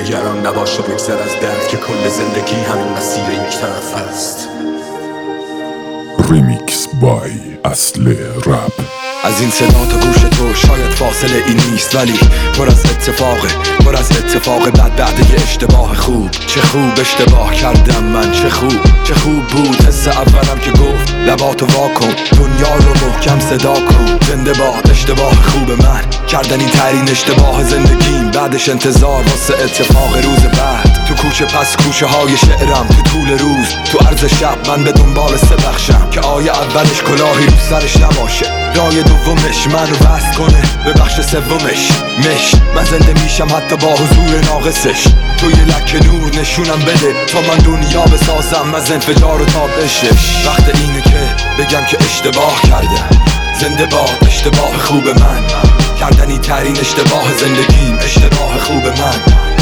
نگران نباش و بگذر از درد که کل زندگی همین مسیر یک طرف است. ریمیکس بای اصل رپ. از این صدا تا گوش تو شاید فاصله این نیست، ولی پر از اتفاقه، پر از اتفاق بعد یه اشتباه خوب. چه خوب اشتباه کردم من، چه خوب بود حس اولم که گفت لباتو واکن، دنیا رو محکم صدا کن. زنده باد اشتباه خوب من، کردنی ترین اشتباه زندگیم. بعدش انتظار واسه اتفاق روز بعد. تو کوچه پس کوچه های شعرم، تو طول روز، تو عرض شب من به دنبال سه بخشم که آیه اولش کلاهی رو سرش نباشه، رای دومش من رو وصل کنه به بخش سومش. من زنده میشم حتی با حضور ناقصش. تو یه لکه نور نشونم بده تا من دنیا بسازم از انفجار و تابشش. وقت اینه که بگم که اشتباه کردم. زنده باد اشتباه خوب من، کردنی ترین اشتباه زندگیم. اشتباه خوب من.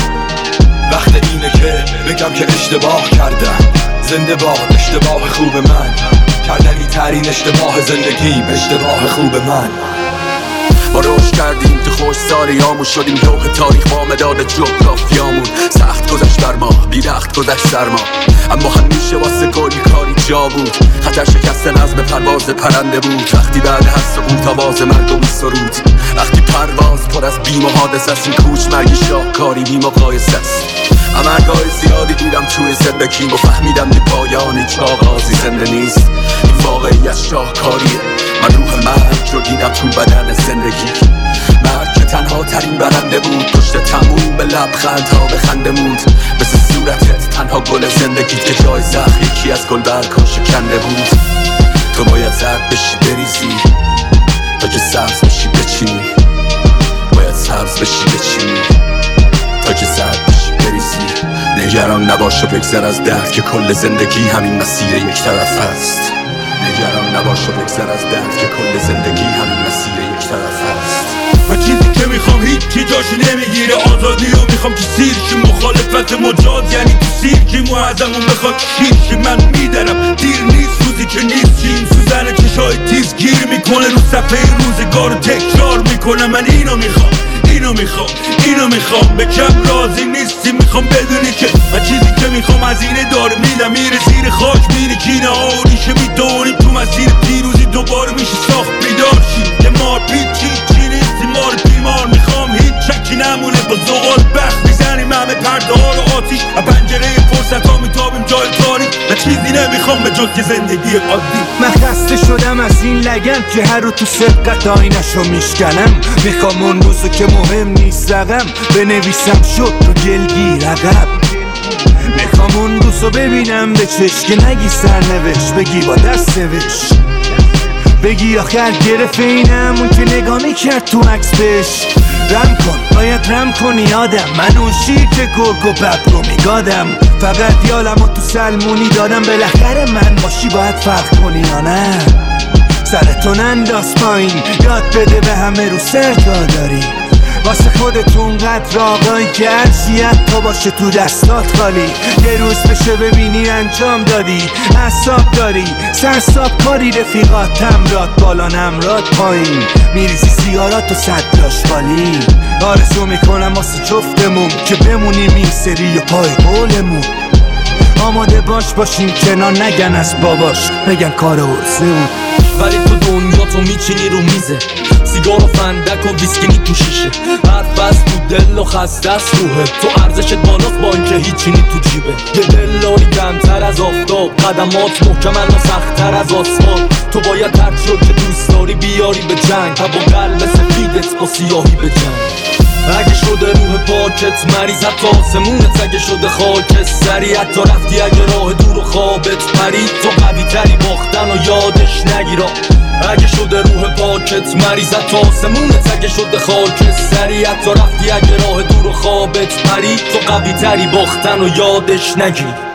وقت اینه که بگم که اشتباه کردم. زنده باد اشتباه خوب من، کردنی ترین اشتباه زندگیم. اشتباه خوب من. ما رشد کردیم تو خوش سالیامون، شدیم لوح تاریخ با مداد جغرافیامون. سخت گذشت بر ما، بیرخت گذشت سرما، اما همیشه واسه گلی کاری جا بود. خطر شکست نظم پرواز پرنده بود. وقتی بعد هست سقوط آواز مردم سرود. وقتی پرواز پر از بیم و حادث است، این کوچ مرگی شاهکاری بی مقایسه است. امرگاه زیادی دیدم توی زندگیم و فهمیدم بی پایان هیچ آغازی زنده نیست. این واقعیت شاهکاریه. من روح مرگ رو دیدم تو بدن زندگی. مرگ که تنها ترین برنده بود، پشت تموم به لبخندها به خنده موند. مثل صورتت تنها گل زندگیت که جای زخم یکی از گل برگا شکنده بود. تو باید زرد بشی بریزی تا که سبز بشی بچینی. باید سبز بشی بچینی تا که زرد بشی بریزی. نگران نباش و بگذر از درد که کل زندگی همین مسیر یک طرف است. نگران نباش و بگذر از درد که کل زندگی همین مسیر یک طرف است. من چیزی که میخوام هیچی جاشو نمیگیره. آزادی رو میخوام که سیرشی، مخالفت مجاز یعنی تو سیرشی. ازمون بخواد شیرشی، من میدارم دیر نیست روزی که نیستیم. سوزن چشای تیز گیر میکنه رو صفحه روزگار رو تکرار میکنه. من اینو میخوام به کم راضی نیستی. میخوام بدونی که من چیزی که میخوام از اینه داره میدم. میره زیر خاک میره کینه آریشه میدونیم تو مسیر پیروزی. دوباره میشه ساخت بیدار شی. یه مار پیچی چی نیستی مار بیمار. میخوام هیچ چکی نمونه با زغال بخت میزنیم همه پرده ها رو آتیش. از پنجره فرصت ها میتابیم جای تاریک. من چیزی نمیخوام به جز که زندگی عادی. من خسته شدم از این لگن که هر رو تو سبقت آینشو میشکنم. میخوام اون روزو که مهم نیست رقم بنویسم شد رو گلگیر عقب. میخوام اون روزو ببینم به چشم که نگی سرنوشت، بگی با دست نوشت. بگی آخر گرفت اینم اون که نگاه میکرد تو عکس بهش. رم کن باید رم کنی آدم. من اون شیر که گرگ و بب رو میگادم. فقط یالمو تو سلمونی دادم. بالاخره من باشی باید فرق کنی یا نه. سرتون انداز پایین، یاد بده به همه رو سر جا داری. واسه خودتون قدر آقایی که هرچیت تا باشه تو دستات خالی. یه روز بشه ببینی انجام دادی، حساب داری سرساب کاری. رفیقات تمرات بالا نمرات پایین، میریزی سیارات و صدراش خالی. آرزو میکنم واسه جفتمون که بمونیم این سری و پای قولمون. آماده باشیم کنار نگن از باباش، بگن کار عرضه بود. ولی تو دنیا تو میچینی رو میزه، سیگار و فندک و ویسکینی تو شیشه. حرف از تو دل و خسته از روحه. تو ارزشت بالاست با اینکه هیچی نی تو جیبه. یه دلاری کمتر از آفتاب، قدمات محکمن و سخت‌تر از آسفالت. تو باید هر چیو که دوست داری بیاری به جنگ، تا با قلب سفیدت با سیاهی به جنگ. اگه شده روح پاکت مریض حتی آسمونت، اگه شده خاک سری حتی رفتی، اگه راه دور و خوابت پرید تو قوی تری باختن و یادش نگیرا. اگه شده روح پاکت مریض حتی آسمونت، اگه شده خاک سری حتی رفتی، اگه راه دور و خوابت پرید تو قوی تری باختن و یادش نگیری.